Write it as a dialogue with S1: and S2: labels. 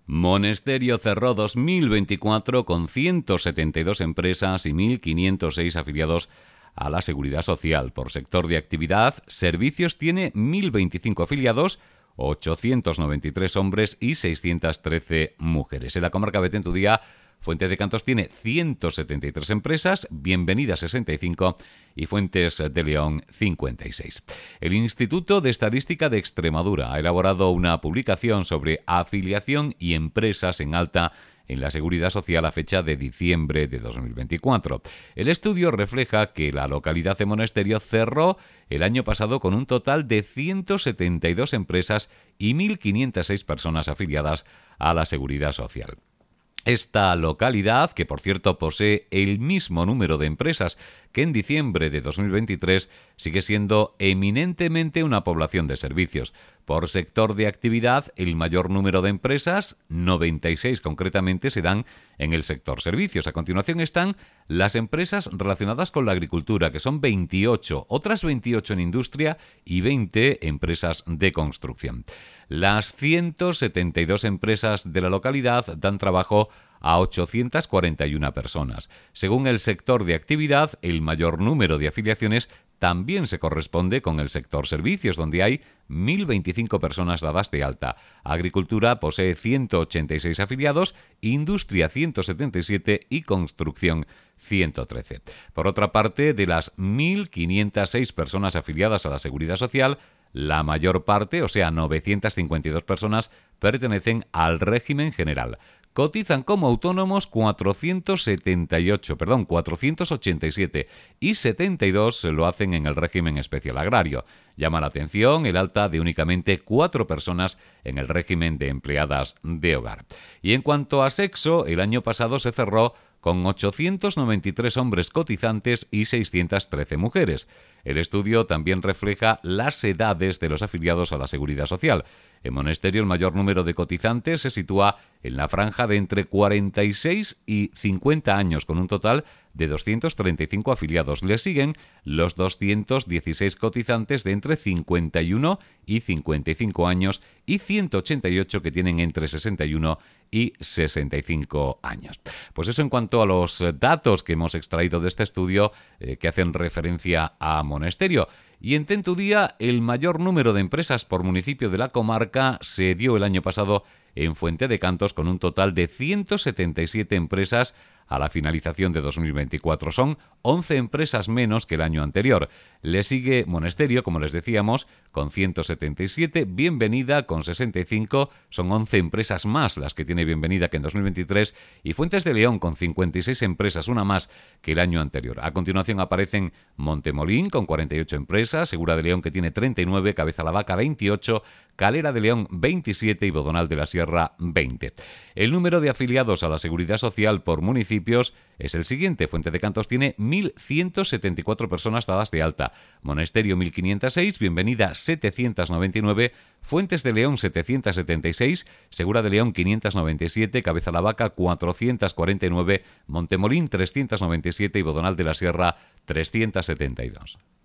S1: Monesterio cerró 2024 con 172 empresas y 1.506 afiliados a la Seguridad Social. Por sector de actividad, servicios tiene 1.025 afiliados, 893 hombres y 613 mujeres. En la comarca Betén-Tudía, Fuentes de Cantos tiene 173 empresas, Bienvenida 65 y Fuentes de León 56. El Instituto de Estadística de Extremadura ha elaborado una publicación sobre afiliación y empresas en alta en la Seguridad Social a fecha de diciembre de 2024. El estudio refleja que la localidad de Monesterio cerró el año pasado con un total de 172 empresas y 1.506 personas afiliadas a la Seguridad Social. Esta localidad, que por cierto posee el mismo número de empresas que en diciembre de 2023, sigue siendo eminentemente una población de servicios. Por sector de actividad, el mayor número de empresas, 96 concretamente, se dan en el sector servicios. A continuación están las empresas relacionadas con la agricultura, que son 28, otras 28 en industria y 20 empresas de construcción. Las 172 empresas de la localidad dan trabajo a 841 personas. Según el sector de actividad, el mayor número de afiliaciones también se corresponde con el sector servicios, donde hay 1.025 personas dadas de alta. Agricultura posee 186 afiliados, industria 177 y construcción 113. Por otra parte, de las 1.506 personas afiliadas a la Seguridad Social, la mayor parte, o sea, 952 personas, pertenecen al régimen general. Cotizan como autónomos 487 y 72 lo hacen en el régimen especial agrario. Llama la atención el alta de únicamente 4 personas en el régimen de empleadas de hogar. Y en cuanto a sexo, el año pasado se cerró con 893 hombres cotizantes y 613 mujeres. El estudio también refleja las edades de los afiliados a la Seguridad Social. En Monesterio el mayor número de cotizantes se sitúa en la franja de entre 46 y 50 años, con un total de 235 afiliados. Le siguen los 216 cotizantes de entre 51 y 55 años y 188 que tienen entre 61 y 65 años. Pues eso en cuanto a los datos que hemos extraído de este estudio que hacen referencia a Monesterio. Y en Betén-Tudía, el mayor número de empresas por municipio de la comarca se dio el año pasado en Fuente de Cantos, con un total de 177 empresas a la finalización de 2024. Son 11 empresas menos que el año anterior. Le sigue Monesterio, como les decíamos, con 177, Bienvenida con 65, son 11 empresas más las que tiene Bienvenida que en 2023, y Fuentes de León con 56 empresas, una más que el año anterior. A continuación aparecen Montemolín con 48 empresas, Segura de León que tiene 39, Cabeza la Vaca 28, Calera de León 27 y Bodonal de la Sierra 20. El número de afiliados a la Seguridad Social por municipios es el siguiente. Fuente de Cantos tiene 1.174 personas dadas de alta, Monesterio 1.506, Bienvenida 799, Fuentes de León 776, Segura de León 597, Cabeza la Vaca 449, Montemolín 397 y Bodonal de la Sierra 372.